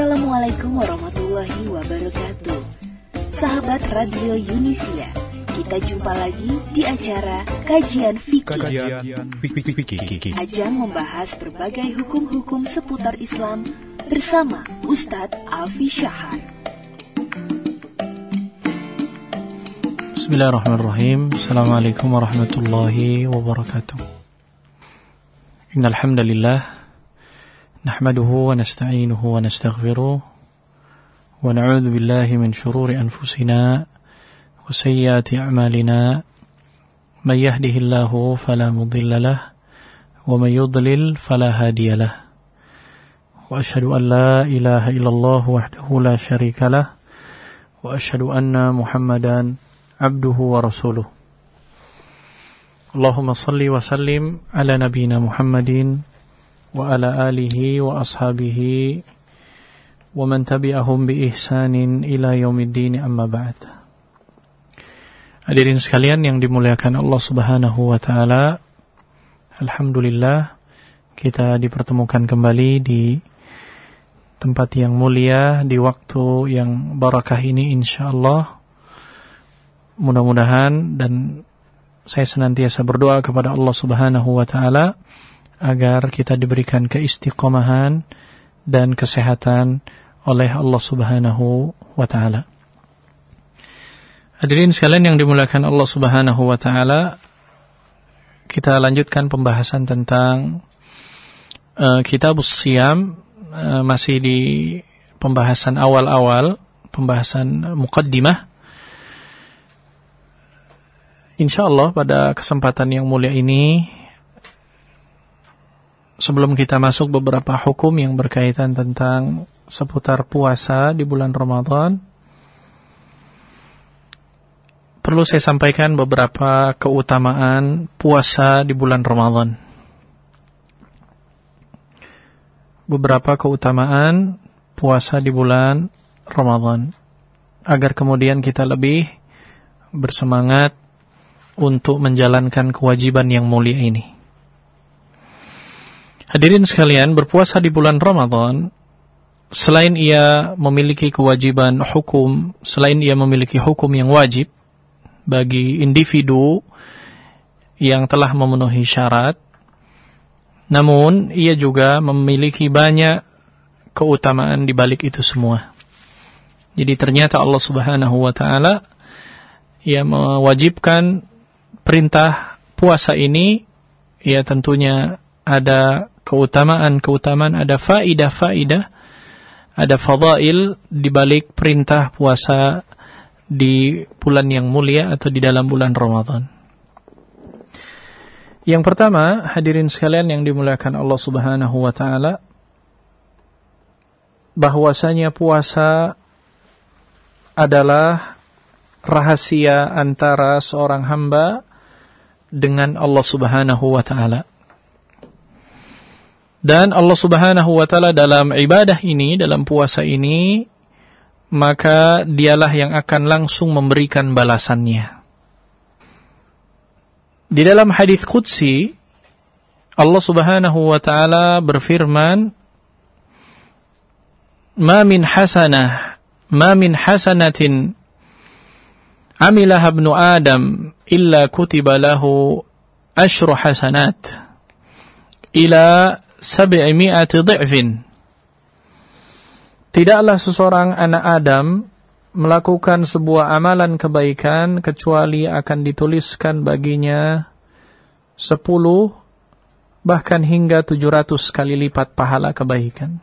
Assalamualaikum warahmatullahi wabarakatuh. Sahabat Radio Yunisia, kita jumpa lagi di acara Kajian Fikih. Ajang membahas berbagai hukum-hukum seputar Islam bersama Ustadz Alfi Syahar. Bismillahirrahmanirrahim. Assalamualaikum warahmatullahi wabarakatuh. Innal hamdalillah nahmaduhu wa nasta'inuhu wa nastaghfiruh wa na'udzu billahi min shururi anfusina wa sayyiati a'malina may yahdihillahu fala mudilla lahu wa may yudlil fala hadiya lahu wa asyhadu an la ilaha illallah wahdahu la syarika lahu wa asyhadu anna Muhammadan abduhu wa rasuluh. Allahumma salli wa sallim ala nabiyyina Muhammadin wa ala alihi wa ashabihi wa man tabi'ahum bi ihsanin ila yaumiddin, amma ba'd. Hadirin sekalian yang dimuliakan Allah Subhanahu wa taala, alhamdulillah kita dipertemukan kembali di tempat yang mulia di waktu yang barakah ini insyaallah. Mudah-mudahan dan saya senantiasa berdoa kepada Allah Subhanahu wa taala agar kita diberikan keistiqomahan dan kesehatan oleh Allah Subhanahu wa taala. Hadirin sekalian yang dimuliakan Allah Subhanahu wa taala, kita lanjutkan pembahasan tentang Kitabus Shiyam, masih di pembahasan awal-awal, pembahasan muqaddimah. Insyaallah pada kesempatan yang mulia ini, sebelum kita masuk beberapa hukum yang berkaitan tentang seputar puasa di bulan Ramadan, perlu saya sampaikan beberapa keutamaan puasa di bulan Ramadan. Beberapa keutamaan puasa di bulan Ramadan, agar kemudian kita lebih bersemangat untuk menjalankan kewajiban yang mulia ini. Hadirin sekalian, berpuasa di bulan Ramadan, selain ia memiliki kewajiban hukum, selain ia memiliki hukum yang wajib bagi individu yang telah memenuhi syarat, namun ia juga memiliki banyak keutamaan di balik itu semua. Jadi ternyata Allah Subhanahu wa taala ia mewajibkan perintah puasa ini, ya tentunya ada keutamaan-keutamaan, ada faidah-faidah, ada fadail di balik perintah puasa di bulan yang mulia atau di dalam bulan Ramadan. Yang pertama, hadirin sekalian yang dimuliakan Allah Subhanahu wa taala, bahwasanya puasa adalah rahasia antara seorang hamba dengan Allah Subhanahu wa taala. Dan Allah Subhanahu wa taala dalam ibadah ini, dalam puasa ini, maka dialah yang akan langsung memberikan balasannya. Di dalam hadis qudsi, Allah Subhanahu wa taala berfirman, "Ma min hasanatin amilaha ibnu Adam illa kutiba lahu asyru hasanat ila 700 dhi'fin." Tidaklah seseorang anak Adam melakukan sebuah amalan kebaikan kecuali akan dituliskan baginya 10 bahkan hingga 700 kali lipat pahala kebaikan.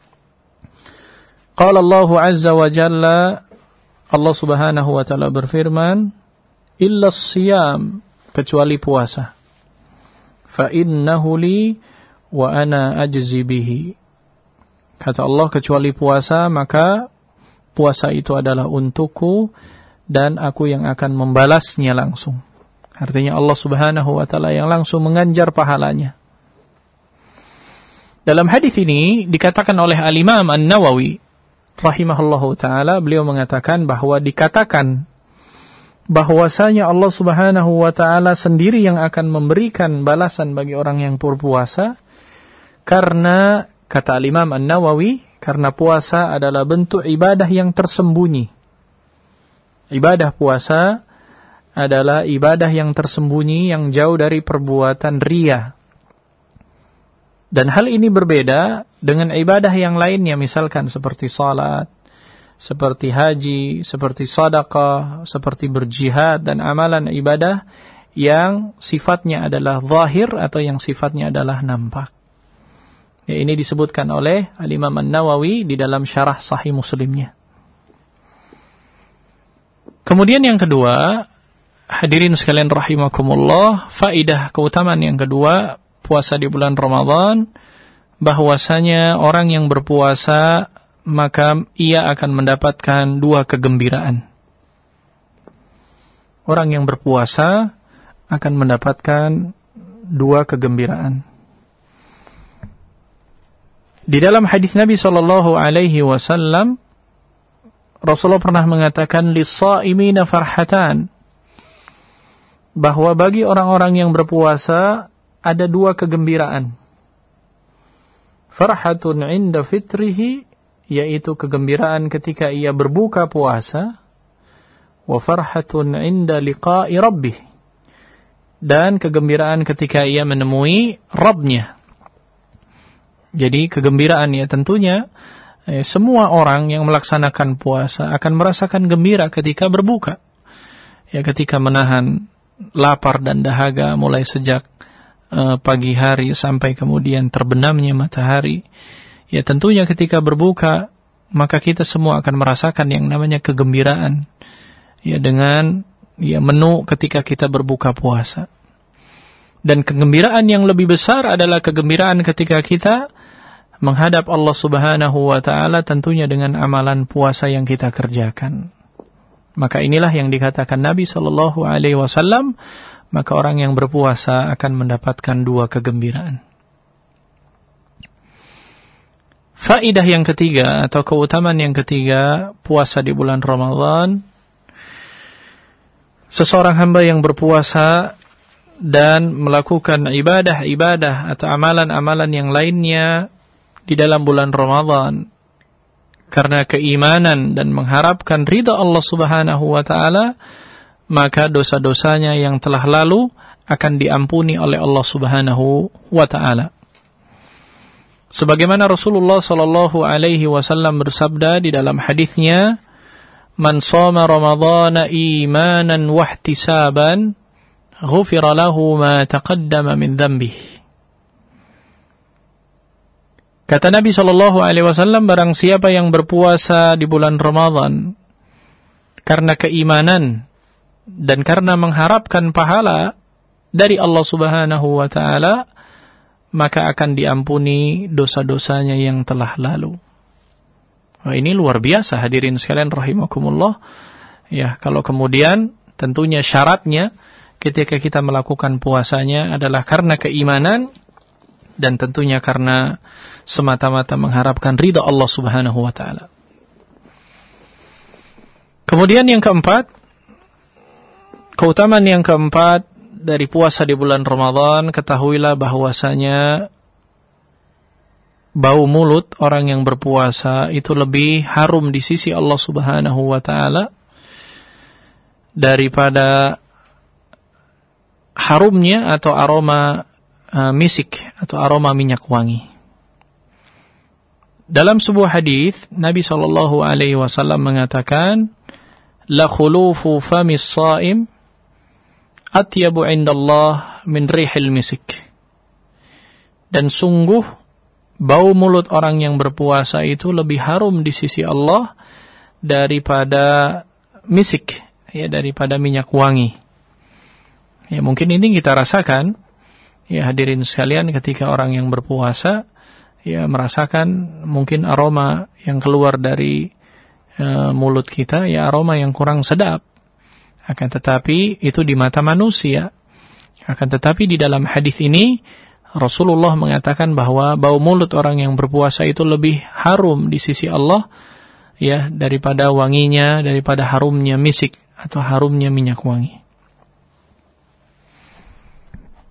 Qala Allah Azza wa Jalla, Allah Subhanahu wa taala berfirman, "Illa as-siyam", kecuali puasa. "Fa innahu li wa ana ajzi bihi", kata Allah, kecuali puasa, maka puasa itu adalah untukku dan aku yang akan membalasnya langsung. Artinya Allah Subhanahu wa taala yang langsung menganjar pahalanya. Dalam hadis ini dikatakan oleh Al-Imam An-Nawawi rahimahullahu taala, beliau mengatakan bahwa dikatakan bahwasanya Allah Subhanahu wa taala sendiri yang akan memberikan balasan bagi orang yang berpuasa, karena kata Imam An-Nawawi, Karena puasa adalah bentuk ibadah yang tersembunyi. Ibadah puasa adalah ibadah yang tersembunyi, yang jauh dari perbuatan riya. Dan hal ini berbeda dengan ibadah yang lainnya, misalkan seperti salat, seperti haji, seperti sedekah, seperti berjihad, dan amalan ibadah yang sifatnya adalah zahir atau yang sifatnya adalah nampak. Ya, ini disebutkan oleh Al-Imam An-Nawawi di dalam syarah Sahih Muslimnya. Kemudian yang kedua, hadirin sekalian rahimakumullah, faidah keutamaan yang kedua puasa di bulan Ramadan, bahwasanya orang yang berpuasa maka ia akan mendapatkan dua kegembiraan. Orang yang berpuasa akan mendapatkan dua kegembiraan. Di dalam hadis Nabi SAW, Rasulullah pernah mengatakan, lis-sha'imina farhatan, bahwa bagi orang-orang yang berpuasa ada dua kegembiraan. Farhatun inda fitrihi, yaitu kegembiraan ketika ia berbuka puasa, wa farhatun inda liqa'i rabbih, dan kegembiraan ketika ia menemui Rabbnya. Jadi kegembiraan ya tentunya semua orang yang melaksanakan puasa akan merasakan gembira ketika berbuka. Ya, ketika menahan lapar dan dahaga mulai sejak pagi hari sampai kemudian terbenamnya matahari. Ya, tentunya ketika berbuka maka kita semua akan merasakan yang namanya kegembiraan. Ya, dengan menu ketika kita berbuka puasa. Dan kegembiraan yang lebih besar adalah kegembiraan ketika kita menghadap Allah Subhanahu wa ta'ala, tentunya dengan amalan puasa yang kita kerjakan. Maka inilah yang dikatakan Nabi SAW, maka orang yang berpuasa akan mendapatkan dua kegembiraan. Faidah yang ketiga atau keutamaan yang ketiga puasa di bulan Ramadan, seseorang hamba yang berpuasa dan melakukan ibadah-ibadah atau amalan-amalan yang lainnya di dalam bulan Ramadan karena keimanan dan mengharapkan ridha Allah Subhanahu wa ta'ala, maka dosa-dosanya yang telah lalu akan diampuni oleh Allah Subhanahu wa ta'ala. Sebagaimana Rasulullah sallallahu alaihi wasallam bersabda di dalam hadisnya, "Man shoma Ramadhana imanan wa ihtisaban, ghufira lahu ma taqaddama min dhanbihi." Kata Nabi SAW, barang siapa yang berpuasa di bulan Ramadan karena keimanan dan karena mengharapkan pahala dari Allah Subhanahu wa ta'ala, maka akan diampuni dosa-dosanya yang telah lalu. Wah, ini luar biasa hadirin sekalian rahimakumullah. Ya, kalau kemudian tentunya syaratnya ketika kita melakukan puasanya adalah karena keimanan dan tentunya karena semata-mata mengharapkan ridha Allah Subhanahu wa ta'ala. Kemudian yang keempat, keutamaan yang keempat dari puasa di bulan Ramadan, ketahuilah bahwasanya bau mulut orang yang berpuasa itu lebih harum di sisi Allah Subhanahu wa ta'ala daripada harumnya atau aroma misik atau aroma minyak wangi. Dalam sebuah hadis Nabi SAW mengatakan, la khulufu famis shaim atyabu indallah min rihil misik. Dan sungguh bau mulut orang yang berpuasa itu lebih harum di sisi Allah daripada misik, ya, daripada minyak wangi. Ya, mungkin ini kita rasakan, ya hadirin sekalian, ketika orang yang berpuasa ya merasakan mungkin aroma yang keluar dari mulut kita, ya aroma yang kurang sedap. Akan tetapi itu di mata manusia. Akan tetapi di dalam hadis ini Rasulullah mengatakan bahwa bau mulut orang yang berpuasa itu lebih harum di sisi Allah, ya, daripada wanginya, daripada harumnya misik atau harumnya minyak wangi.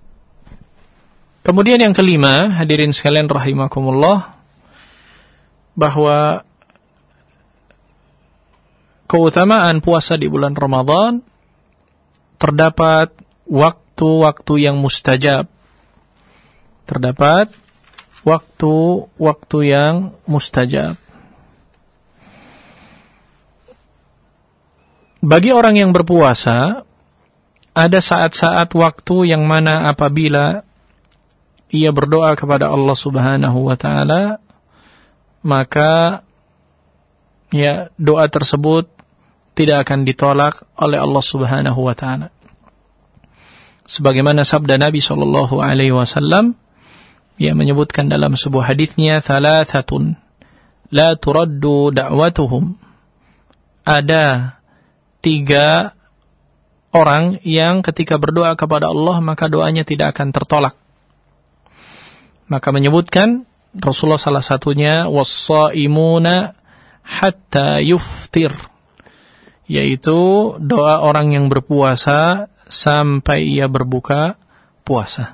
Kemudian yang kelima, hadirin sekalian rahimakumullah, bahwa keutamaan puasa di bulan Ramadan terdapat waktu-waktu yang mustajab. Terdapat waktu-waktu yang mustajab. Bagi orang yang berpuasa, ada saat-saat waktu yang mana apabila ia berdoa kepada Allah Subhanahu wa taala, maka ya doa tersebut tidak akan ditolak oleh Allah Subhanahu wa taala. Sebagaimana sabda Nabi sallallahu alaihi wasallam yang menyebutkan dalam sebuah hadisnya, "Thalathatun la turaddu da'watuhum." Ada 3 orang yang ketika berdoa kepada Allah maka doanya tidak akan tertolak. Maka menyebutkan Rasulullah salah satunya, "Was-shaimuna hatta yuftir." Yaitu doa orang yang berpuasa sampai ia berbuka puasa.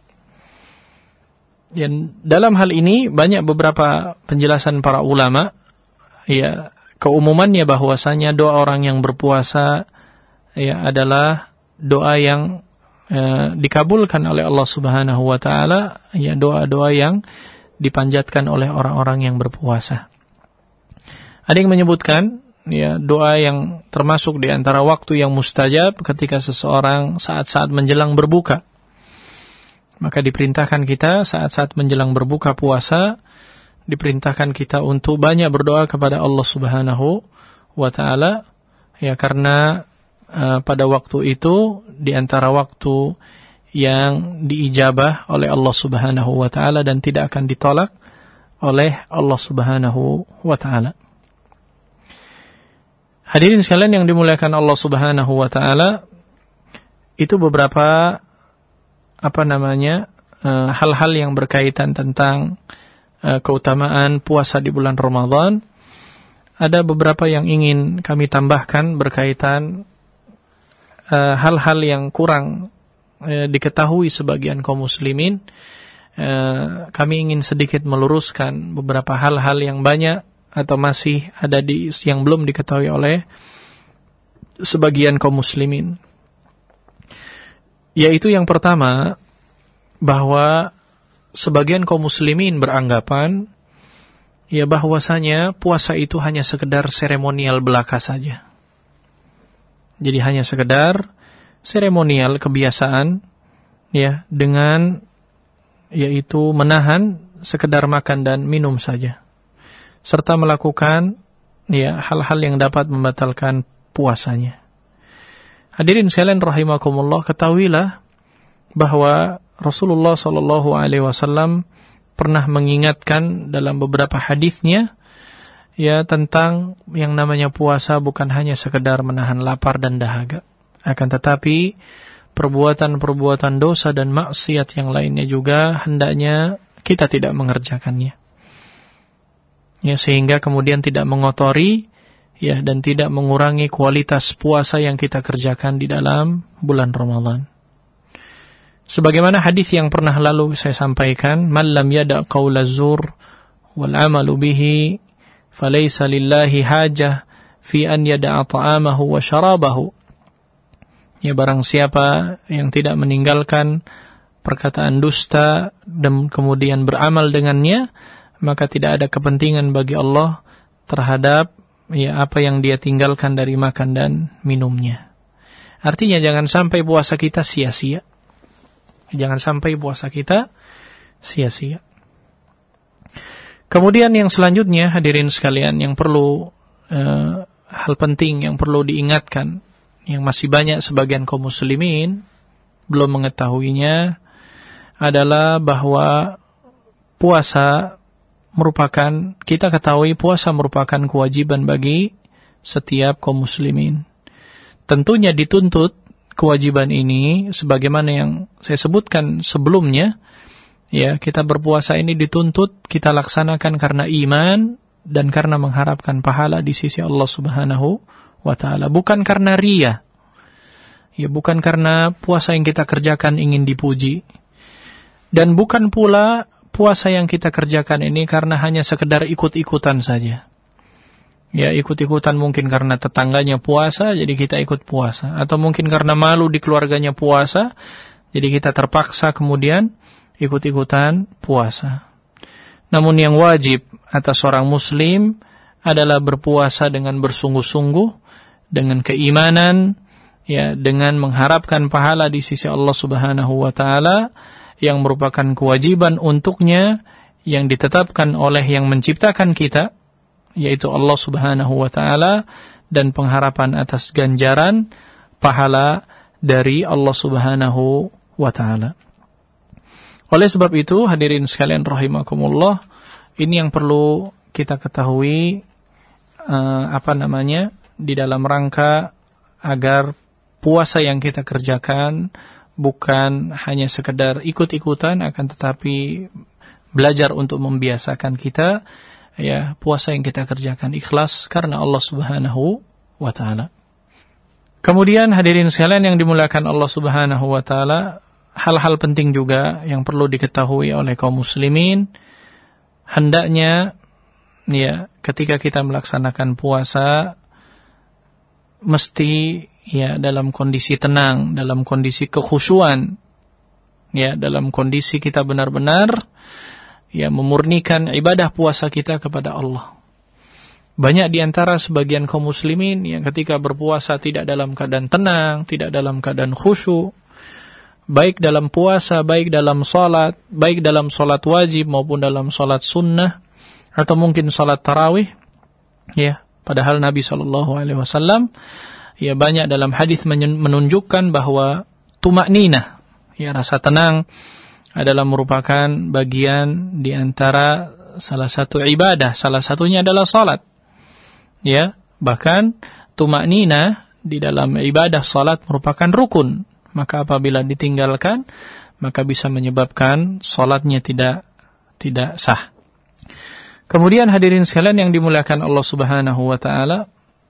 Dan dalam hal ini banyak beberapa penjelasan para ulama, ya keumumannya bahwasanya doa orang yang berpuasa ya adalah doa yang dikabulkan oleh Allah Subhanahu wa taala, ya doa-doa yang dipanjatkan oleh orang-orang yang berpuasa. Ada yang menyebutkan ya doa yang termasuk di antara waktu yang mustajab ketika seseorang saat-saat menjelang berbuka. Maka diperintahkan kita saat-saat menjelang berbuka puasa, diperintahkan kita untuk banyak berdoa kepada Allah Subhanahu wa taala, ya karena pada waktu itu di antara waktu yang diijabah oleh Allah Subhanahu wa taala dan tidak akan ditolak oleh Allah Subhanahu wa taala. Hadirin sekalian yang dimuliakan Allah Subhanahu wa taala, itu beberapa hal-hal yang berkaitan tentang keutamaan puasa di bulan Ramadan. Ada beberapa yang ingin kami tambahkan berkaitan hal-hal yang kurang diketahui sebagian kaum muslimin. Kami ingin sedikit meluruskan beberapa hal-hal yang banyak atau masih ada yang belum diketahui oleh sebagian kaum muslimin. Yaitu yang pertama, bahwa sebagian kaum muslimin beranggapan ya bahwasanya puasa itu hanya sekedar seremonial belaka saja. Jadi hanya sekedar seremonial kebiasaan ya dengan yaitu menahan sekedar makan dan minum saja, serta melakukan ya hal-hal yang dapat membatalkan puasanya. Hadirin sekalian rahimakumullah, ketahuilah bahwa Rasulullah sallallahu alaihi wasallam pernah mengingatkan dalam beberapa hadisnya ya tentang yang namanya puasa bukan hanya sekedar menahan lapar dan dahaga, akan tetapi perbuatan-perbuatan dosa dan maksiat yang lainnya juga hendaknya kita tidak mengerjakannya. Ya, sehingga kemudian tidak mengotori ya dan tidak mengurangi kualitas puasa yang kita kerjakan di dalam bulan Ramadan. Sebagaimana hadis yang pernah lalu saya sampaikan, "Man lam yada' qaula zur wal 'amalu bihi falaysa lillahi hajah fi an yada'a ta'amahu wa syarabahu." Ya, barang siapa yang tidak meninggalkan perkataan dusta dan kemudian beramal dengannya, maka tidak ada kepentingan bagi Allah terhadap ya apa yang dia tinggalkan dari makan dan minumnya. Artinya jangan sampai puasa kita sia-sia. Jangan sampai puasa kita sia-sia. Kemudian yang selanjutnya, hadirin sekalian, yang perlu hal penting yang perlu diingatkan, yang masih banyak sebagian kaum muslimin belum mengetahuinya, adalah bahwa puasa merupakan, kita ketahui puasa merupakan kewajiban bagi setiap kaum muslimin. Tentunya dituntut kewajiban ini sebagaimana yang saya sebutkan sebelumnya, ya, kita berpuasa ini dituntut kita laksanakan karena iman dan karena mengharapkan pahala di sisi Allah Subhanahu wa taala, bukan karena riya. Ya, bukan karena puasa yang kita kerjakan ingin dipuji. Dan bukan pula puasa yang kita kerjakan ini karena hanya sekedar ikut-ikutan saja. Ya, ikut-ikutan mungkin karena tetangganya puasa, jadi kita ikut puasa. Atau mungkin karena malu di keluarganya puasa, jadi kita terpaksa kemudian ikut-ikutan puasa. Namun yang wajib atas seorang muslim adalah berpuasa dengan bersungguh-sungguh, dengan keimanan, ya, dengan mengharapkan pahala di sisi Allah Subhanahu wa taala yang merupakan kewajiban untuknya yang ditetapkan oleh yang menciptakan kita, yaitu Allah Subhanahu wa taala, dan pengharapan atas ganjaran pahala dari Allah Subhanahu wa taala. Oleh sebab itu, hadirin sekalian rahimakumullah, ini yang perlu kita ketahui di dalam rangka agar puasa yang kita kerjakan bukan hanya sekedar ikut-ikutan, akan tetapi belajar untuk membiasakan kita, ya, puasa yang kita kerjakan ikhlas karena Allah Subhanahu wa taala. Kemudian hadirin sekalian yang dimuliakan Allah Subhanahu wa taala, hal-hal penting juga yang perlu diketahui oleh kaum muslimin, hendaknya, ya, ketika kita melaksanakan puasa mesti, ya, dalam kondisi tenang, dalam kondisi kekhusyuan, ya, dalam kondisi kita benar-benar, ya, memurnikan ibadah puasa kita kepada Allah. Banyak di antara sebagian kaum muslimin yang ketika berpuasa tidak dalam keadaan tenang, tidak dalam keadaan khusyuk, baik dalam puasa, baik dalam salat, baik dalam salat wajib maupun dalam salat sunnah, atau mungkin salat tarawih, ya, padahal Nabi SAW, ya, banyak dalam hadis menunjukkan bahwa tumakninah, ya, rasa tenang adalah merupakan bagian di antara salah satu ibadah, salah satunya adalah salat. Ya, bahkan tumakninah di dalam ibadah salat merupakan rukun. Maka apabila ditinggalkan, maka bisa menyebabkan salatnya tidak sah. Kemudian hadirin sekalian yang dimuliakan Allah Subhanahu wa taala,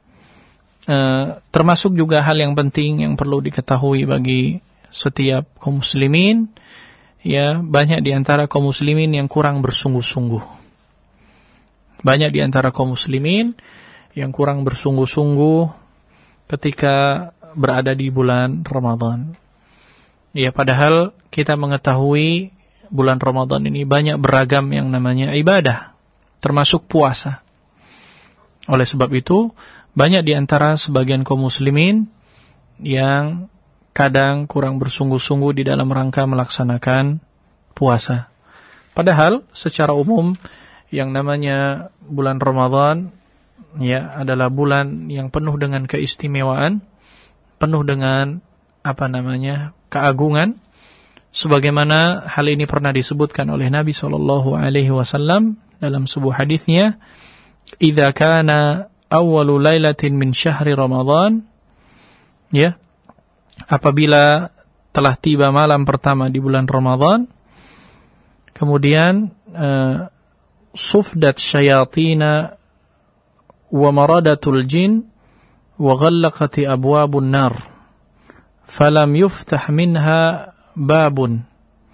termasuk juga hal yang penting yang perlu diketahui bagi setiap kaum muslimin, ya, banyak di antara kaum muslimin yang kurang bersungguh-sungguh. Banyak di antara kaum muslimin yang kurang bersungguh-sungguh ketika berada di bulan Ramadan. Ya, padahal kita mengetahui bulan Ramadan ini banyak beragam yang namanya ibadah, termasuk puasa. Oleh sebab itu, banyak di antara sebagian kaum muslimin yang kadang kurang bersungguh-sungguh di dalam rangka melaksanakan puasa. Padahal secara umum yang namanya bulan Ramadan, ya, adalah bulan yang penuh dengan keistimewaan, penuh dengan keagungan, sebagaimana hal ini pernah disebutkan oleh Nabi SAW dalam sebuah hadisnya, "Idza kana awwalu lailatin min syahri Ramadan," ya, apabila telah tiba malam pertama di bulan Ramadan, kemudian sufdat syayatina wa maradatul jin wa ghallaqati abwabun nar falam yuftah minha babun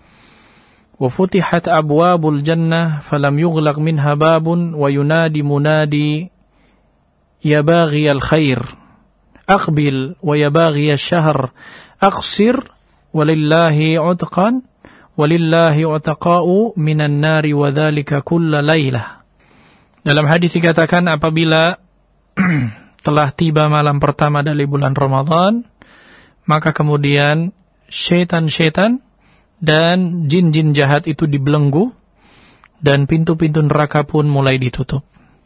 wa futihat abwabul jannah falam yughlaq minha babun wa yunadi munadi ya baghiyal khair aqbil wa ya baghiyal syahr aqsir walillahi utqan walillahi utaqa'u minan nari wa dhalika kulla laylah. Dalam hadis dikatakan apabila telah tiba malam pertama dari bulan Ramadan, maka kemudian syaitan-syaitan dan jin-jin jahat itu dibelenggu dan pintu-pintu neraka pun mulai ditutup.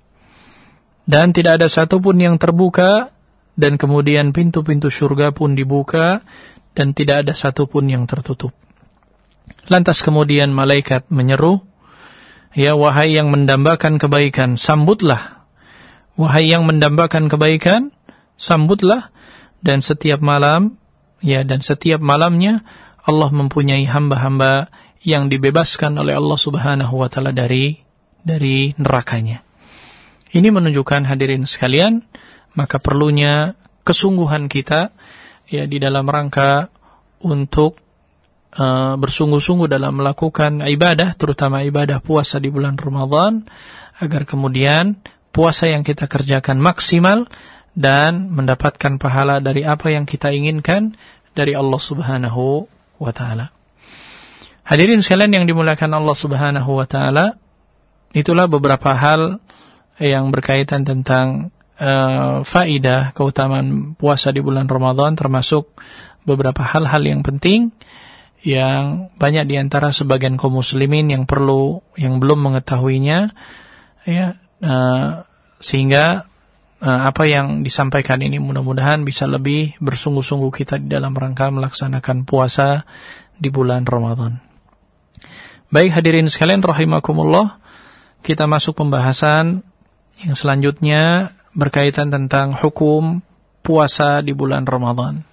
Dan tidak ada satupun yang terbuka, dan kemudian pintu-pintu surga pun dibuka dan tidak ada satupun yang tertutup. Lantas kemudian malaikat menyeru, "Ya wahai yang mendambakan kebaikan, sambutlah. Wahai yang mendambakan kebaikan, sambutlah." Dan setiap malam, ya, dan setiap malamnya Allah mempunyai hamba-hamba yang dibebaskan oleh Allah Subhanahu wa taala dari nerakanya. Ini menunjukkan hadirin sekalian, maka perlunya kesungguhan kita, ya, di dalam rangka untuk bersungguh-sungguh dalam melakukan ibadah, terutama ibadah puasa di bulan Ramadan, agar kemudian puasa yang kita kerjakan maksimal dan mendapatkan pahala dari apa yang kita inginkan dari Allah Subhanahu wa Ta'ala. Hadirin sekalian yang dimuliakan Allah Subhanahu wa Ta'ala, itulah beberapa hal yang berkaitan tentang faidah keutamaan puasa di bulan Ramadan, termasuk beberapa hal-hal yang penting yang banyak diantara sebagian kaum muslimin yang belum mengetahuinya, ya, sehingga apa yang disampaikan ini mudah-mudahan bisa lebih bersungguh-sungguh kita di dalam rangka melaksanakan puasa di bulan Ramadan. Baik hadirin sekalian rahimakumullah, kita masuk pembahasan yang selanjutnya berkaitan tentang hukum puasa di bulan Ramadan.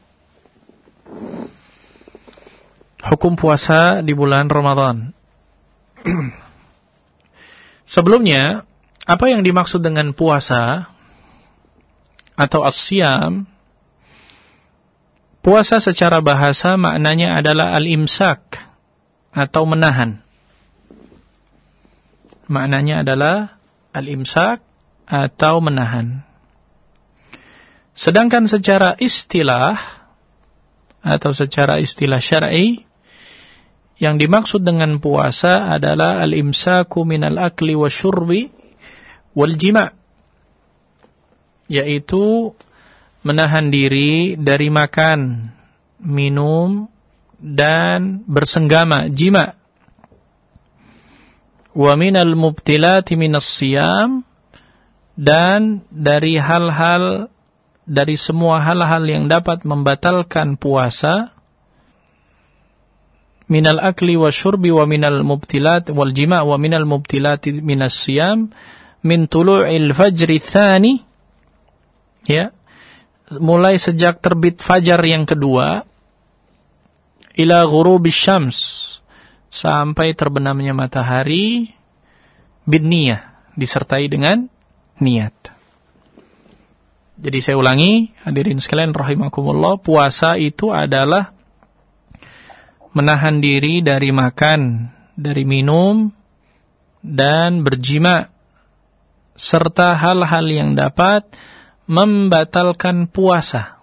Hukum puasa di bulan Ramadan. Sebelumnya, apa yang dimaksud dengan puasa atau as-siyam? Puasa secara bahasa maknanya adalah al-imsak atau menahan. Maknanya adalah al-imsak atau menahan. Sedangkan secara istilah atau secara istilah syar'i, yang dimaksud dengan puasa adalah al-imsaku minal akli wasyurbi wal jima', yaitu menahan diri dari makan, minum, dan bersenggama, jima'. Wa minal mubtilati minas siyam, dan dari semua hal-hal yang dapat membatalkan puasa, minal akli wa syurbi wa minal mubtilat wal jima' wa minal mubtilati minas siyam min tulu'il fajri tsani, ya, mulai sejak terbit fajar yang kedua, ila ghurubis syams, sampai terbenamnya matahari, bin niyah, disertai dengan niat. Jadi saya ulangi, hadirin sekalian rahimakumullah, puasa itu adalah menahan diri dari makan, dari minum, dan berjima, serta hal-hal yang dapat membatalkan puasa.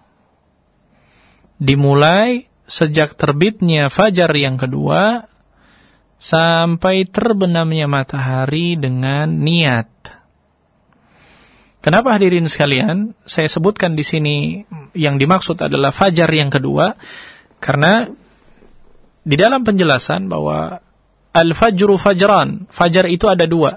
Dimulai sejak terbitnya fajar yang kedua, sampai terbenamnya matahari dengan niat. Kenapa hadirin sekalian, saya sebutkan di sini yang dimaksud adalah fajar yang kedua, karena di dalam penjelasan bahwa al-fajru fajran, fajar itu ada dua.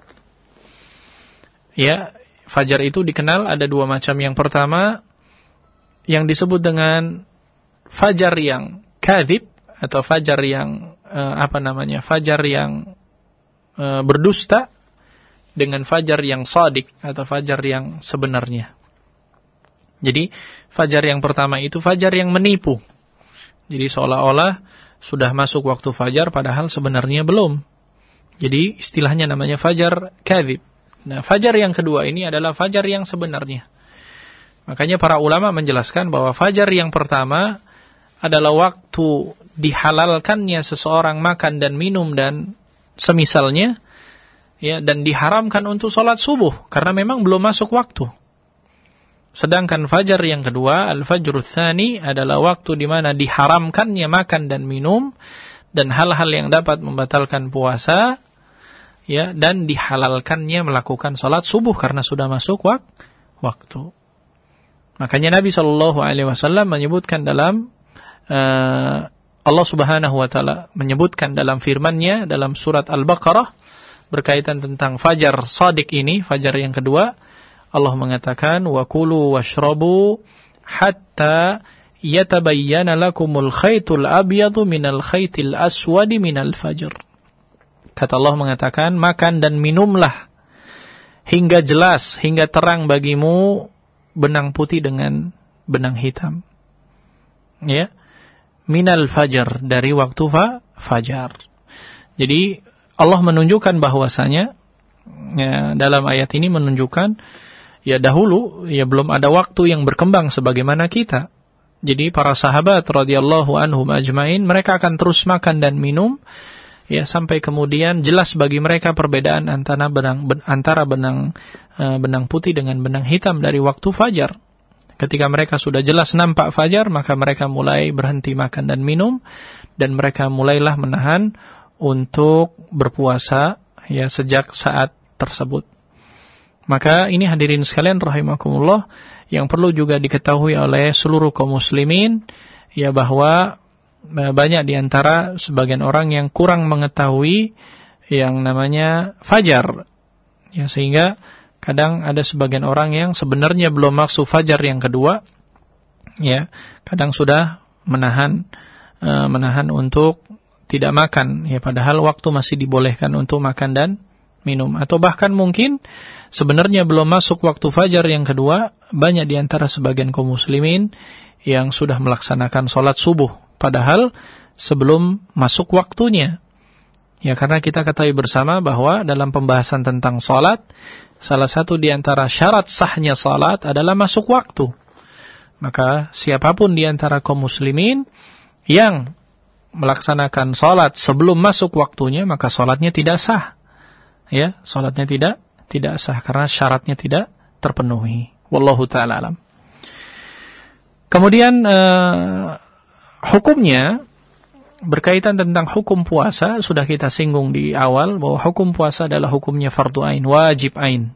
Ya, fajar itu dikenal ada dua macam. Yang pertama yang disebut dengan fajar yang kadzib atau fajar yang fajar yang berdusta, dengan fajar yang shadiq atau fajar yang sebenarnya. Jadi fajar yang pertama itu fajar yang menipu. Jadi seolah-olah sudah masuk waktu fajar padahal sebenarnya belum. Jadi istilahnya namanya fajar kadzib. Nah, fajar yang kedua ini adalah fajar yang sebenarnya. Makanya para ulama menjelaskan bahwa fajar yang pertama adalah waktu dihalalkannya seseorang makan dan minum dan semisalnya, ya, dan diharamkan untuk sholat subuh karena memang belum masuk waktu. Sedangkan fajar yang kedua, al-fajrul tsani, adalah waktu di mana diharamkannya makan dan minum dan hal-hal yang dapat membatalkan puasa, ya, dan dihalalkannya melakukan salat subuh karena sudah masuk waktu. Makanya Nabi SAW menyebutkan dalam Allah Subhanahu wa Ta'ala menyebutkan dalam firman-Nya dalam surat Al-Baqarah berkaitan tentang fajar shadiq ini, fajar yang kedua. Allah mengatakan, wa kulu washrabu hatta yatabayyana lakumul khaytul abyadu minal khaytil aswadi minal fajr. Kata Allah mengatakan, makan dan minumlah hingga jelas, hingga terang bagimu benang putih dengan benang hitam. Ya, minal fajar, dari waktu fajar. Jadi Allah menunjukkan bahwasanya, ya, dalam ayat ini menunjukkan, ya, dahulu ya belum ada waktu yang berkembang sebagaimana kita. Jadi para sahabat radhiyallahu anhum ajmain, mereka akan terus makan dan minum ya sampai kemudian jelas bagi mereka perbedaan antara benang putih dengan benang hitam dari waktu fajar. Ketika mereka sudah jelas nampak fajar, maka mereka mulai berhenti makan dan minum, dan mereka mulailah menahan untuk berpuasa ya sejak saat tersebut. Maka ini hadirin sekalian rahimakumullah, yang perlu juga diketahui oleh seluruh kaum muslimin, ya bahwa banyak di antara sebagian orang yang kurang mengetahui yang namanya fajar. Ya, sehingga kadang ada sebagian orang yang sebenarnya belum masuk fajar yang kedua, ya, kadang sudah menahan untuk tidak makan, ya, padahal waktu masih dibolehkan untuk makan dan minum. Atau bahkan mungkin sebenarnya belum masuk waktu fajar yang kedua, banyak di antara sebagian kaum muslimin yang sudah melaksanakan sholat subuh, padahal sebelum masuk waktunya. Ya, karena kita ketahui bersama bahwa dalam pembahasan tentang sholat, salah satu di antara syarat sahnya sholat adalah masuk waktu. Maka siapapun di antara kaum muslimin yang melaksanakan sholat sebelum masuk waktunya, maka sholatnya tidak sah. Ya, sholatnya tidak sah karena syaratnya tidak terpenuhi. Wallahu ta'ala alam. Kemudian hukumnya berkaitan tentang hukum puasa sudah kita singgung di awal bahwa hukum puasa adalah hukumnya fardu ain, wajib ain.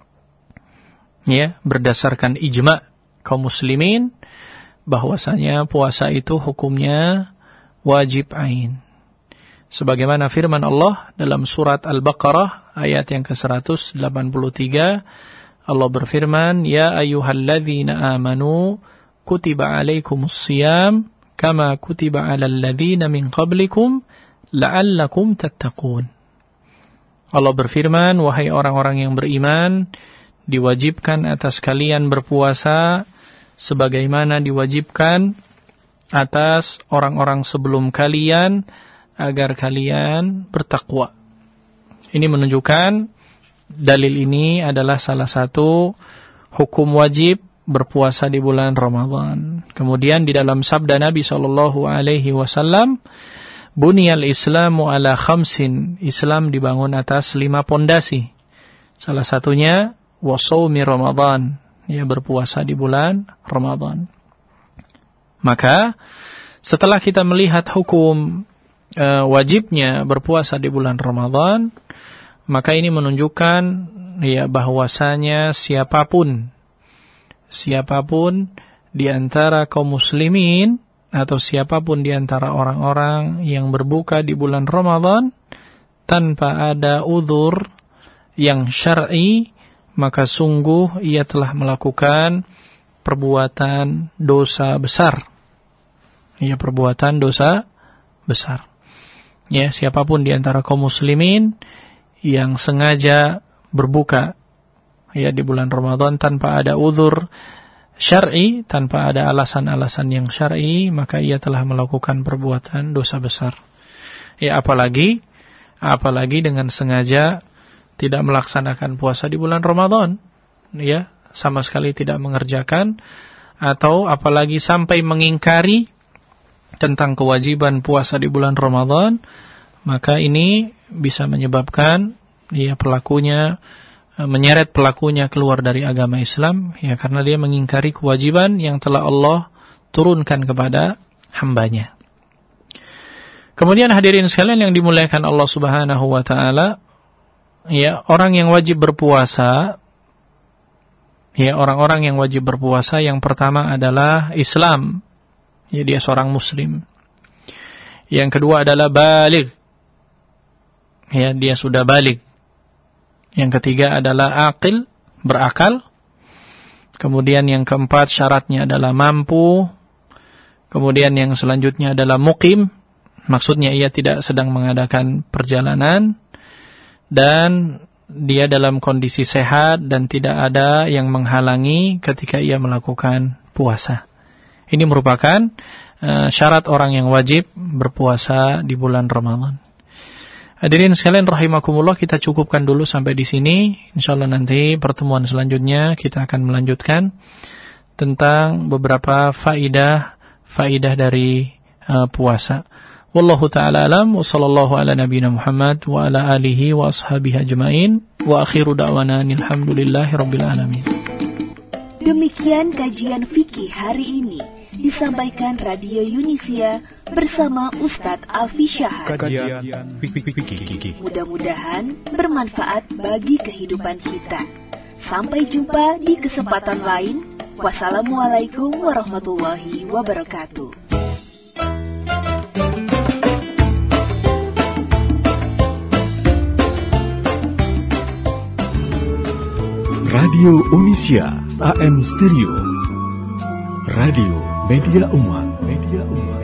Ya, berdasarkan ijma' kaum muslimin bahwasanya puasa itu hukumnya wajib ain. Sebagaimana firman Allah dalam surat Al-Baqarah ayat yang ke-183, Allah berfirman, "Ya ayyuhalladzina amanu kutiba alaikumus shiyam kama kutiba 'alal ladzina min qablikum la'allakum tattaqun." Allah berfirman, wahai orang-orang yang beriman, diwajibkan atas kalian berpuasa sebagaimana diwajibkan atas orang-orang sebelum kalian agar kalian bertakwa. Ini menunjukkan dalil ini adalah salah satu hukum wajib berpuasa di bulan Ramadan. Kemudian di dalam sabda Nabi SAW, Buniyal Islamu ala khamsin, Islam dibangun atas 5 pondasi. Salah satunya wasaumi Ramadan, ya, berpuasa di bulan Ramadan. Maka setelah kita melihat hukum wajibnya berpuasa di bulan Ramadan, maka ini menunjukkan ya bahwasanya siapapun di antara kaum muslimin atau siapapun di antara orang-orang yang berbuka di bulan Ramadan tanpa ada uzur yang syar'i, maka sungguh ia telah melakukan perbuatan dosa besar. Ya, perbuatan dosa besar. Ya, siapapun di antara kaum muslimin yang sengaja berbuka ya di bulan Ramadan tanpa ada uzur syar'i, tanpa ada alasan-alasan yang syar'i, maka ia telah melakukan perbuatan dosa besar. Ya, apalagi dengan sengaja tidak melaksanakan puasa di bulan Ramadan, ya, sama sekali tidak mengerjakan, atau apalagi sampai mengingkari tentang kewajiban puasa di bulan Ramadan, maka ini bisa menyebabkan ya pelakunya, menyeret pelakunya keluar dari agama Islam, ya, karena dia mengingkari kewajiban yang telah Allah turunkan kepada hambanya. Kemudian hadirin sekalian yang dimuliakan Allah Subhanahu wa taala, ya, orang yang wajib berpuasa, ya, orang-orang yang wajib berpuasa yang pertama adalah Islam. Ya, dia seorang muslim. Yang kedua adalah baligh. Ya, dia sudah baligh. Yang ketiga adalah aqil, berakal. Kemudian yang keempat syaratnya adalah mampu. Kemudian yang selanjutnya adalah muqim. Maksudnya ia tidak sedang mengadakan perjalanan. Dan dia dalam kondisi sehat dan tidak ada yang menghalangi ketika ia melakukan puasa. Ini merupakan syarat orang yang wajib berpuasa di bulan Ramadan. Hadirin sekalian rahimakumullah, kita cukupkan dulu sampai di sini. Insyaallah nanti pertemuan selanjutnya kita akan melanjutkan tentang beberapa faidah faidah dari puasa. Wallahu ta'ala alam, wa sallallahu ala nabiyina Muhammad wa ala alihi wa ashabihi ajma'in, wa akhiru da'wana alhamdulillahi rabbil alamin. Demikian kajian fikih hari ini disampaikan Radio Yunisia bersama Ustadz Alfi Syahad. Kajian fikih. Mudah-mudahan bermanfaat bagi kehidupan kita. Sampai jumpa di kesempatan lain. Wassalamualaikum warahmatullahi wabarakatuh. Radio Yunisia AM Stereo. Radio Media Umat.